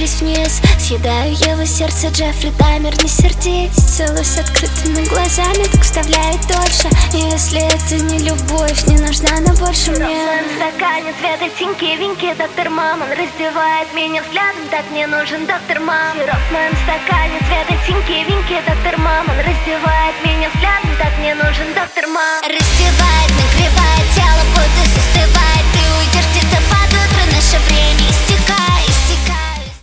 спустились вниз. Съедаю его сердце, Джеффри Дамер, не сердись. Целую с открытыми глазами, так вставляет дольше. И если это не любовь, не нужна она больше мне. В моем стакане цвета тиньки-виньки, доктор Мам, он раздевает меня взглядом, так мне нужен доктор Мам. Сироп в моем стакане цвета тиньки-виньки, доктор Мам, он раздевает меня взглядом, так мне нужен доктор Мам.